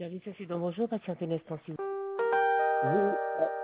Service accident, bonjour, patientez un instant s'il vous Oui,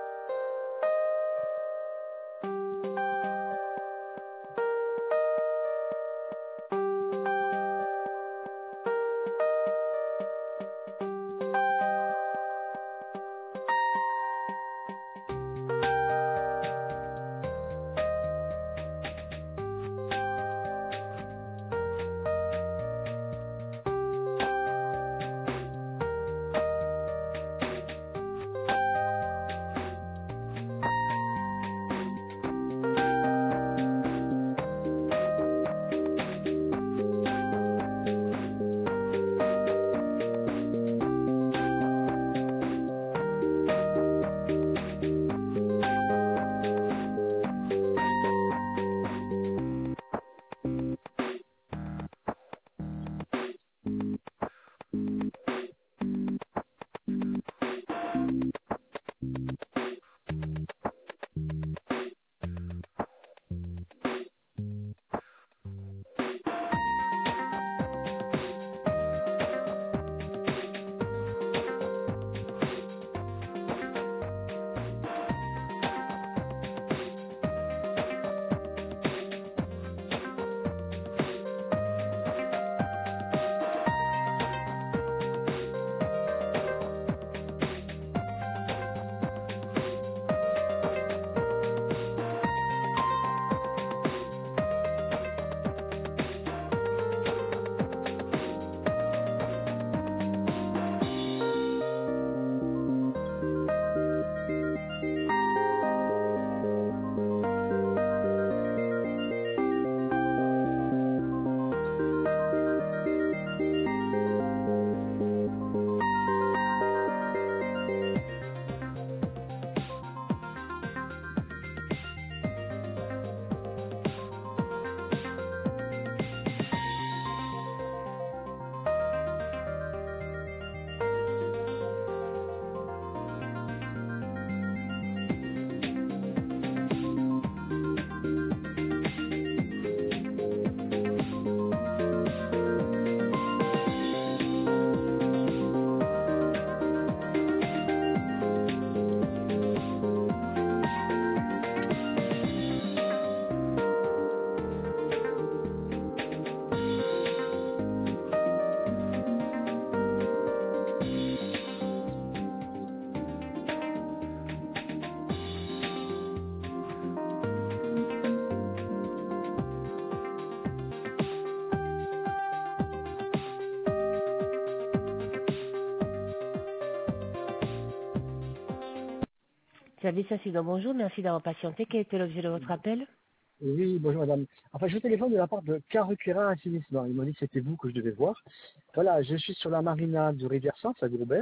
plaît. Service accident, bonjour, merci d'avoir patienté. Quel était l'objet de votre appel? oui, bonjour madame. Enfin, je téléphone de la part de Carucura Assainissement. Ils m'ont dit que c'était vous que je devais voir. Voilà, je suis sur la marina de Rivière-Centre, à Groubert,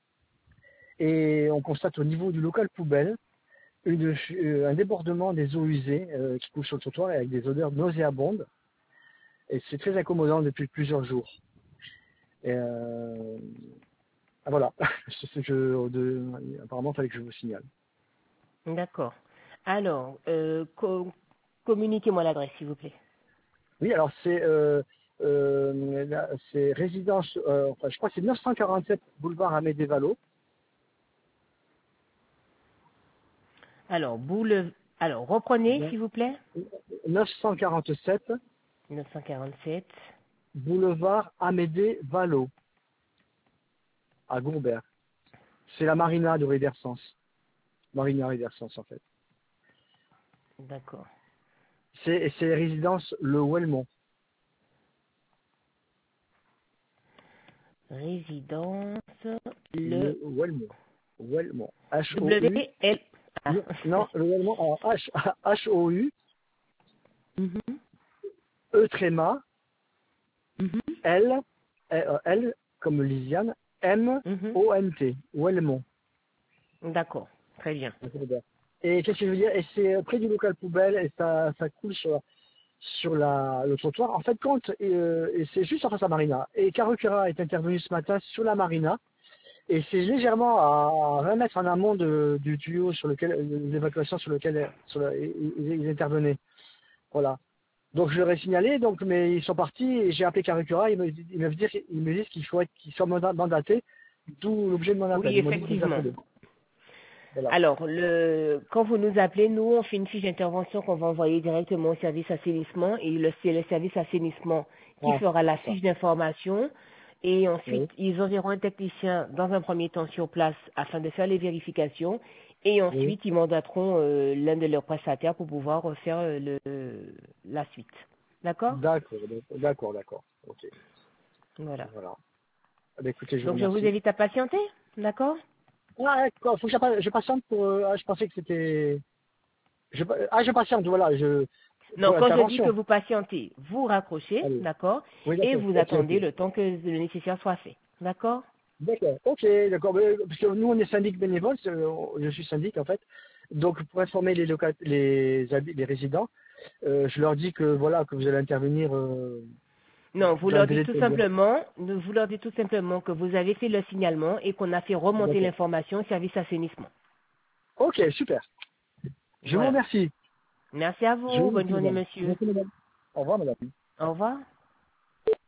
et on constate au niveau du local poubelle un débordement des eaux usées qui coulent sur le trottoir et avec des odeurs nauséabondes. Et c'est très incommodant depuis plusieurs jours. Et voilà, c'est ce apparemment, il fallait que je vous signale. D'accord. Alors, communiquez-moi l'adresse, s'il vous plaît. Oui, alors c'est résidence, enfin, je crois que c'est 947 boulevard Amédée Vallot. Alors, reprenez, Bien. s'il vous plaît. 947 947. boulevard Amédée Vallot, à Gourbert. C'est la marina de Riversens. Marina Riversens, en fait. D'accord. C'est résidence Le Ouelmont. Résidence, le Le Ouelmont. Ouelmont. H-O-U. W-L. Ah. Non, le Ouelmont en H-O-U. Mhm. E tréma. Mhm. L. L comme Lisiane. Mhm. M-O-N-T. Ouelmont. D'accord, très bien. Et qu'est-ce que je veux dire? Et c'est près du local poubelle et ça coule sur le trottoir. En fait, et c'est juste en face à Marina. Et Carucura est intervenu ce matin sur la Marina et c'est légèrement à 20 mètres en amont du tuyau sur lequel l'évacuation sur lequel ils intervenaient. Voilà. Donc je leur ai signalé, mais ils sont partis et j'ai appelé Carucura. Ils me disent qu'il faut qu'ils soient mandatés D'où l'objet de mon appel. Oui, Ils m'ont dit de vous effectivement. appeler. Voilà. Alors, quand vous nous appelez, nous, on fait une fiche d'intervention qu'on va envoyer directement au service assainissement et c'est le service assainissement qui Ah, fera la c'est ça. fiche d'information et ensuite, Oui. ils enverront un technicien dans un premier temps sur place afin de faire les vérifications et Oui. ensuite, ils mandateront l'un de leurs prestataires pour pouvoir faire la suite. D'accord? D'accord. Ok. Voilà. Voilà. Ah, bah, écoutez, je vous Donc, je vous remercie. invite à patienter. D'accord? Ah, d'accord. Faut que je patiente pour. Ah, je pensais que c'était. Je patiente. Voilà. Pour Non, quand je dis que l'intervention. vous patientez, vous raccrochez, Allez. d'accord, Oui, et d'accord. vous Ok. attendez le temps que le nécessaire soit fait. D'accord? D'accord. Ok. D'accord. Parce que nous, on est syndic bénévole. Je suis syndic en fait. Donc, pour informer les résidents, je leur dis que voilà que vous allez intervenir Non, vous dans un leur dites délai tout de. simplement, vous leur dites tout simplement que vous avez fait le signalement et qu'on a fait remonter D'accord. l'information au service assainissement. Ok, super. Je vous Voilà. remercie. Merci à Je vous vous. Bonne remercie, journée, madame. monsieur. Merci, madame. Au revoir, madame. Au revoir.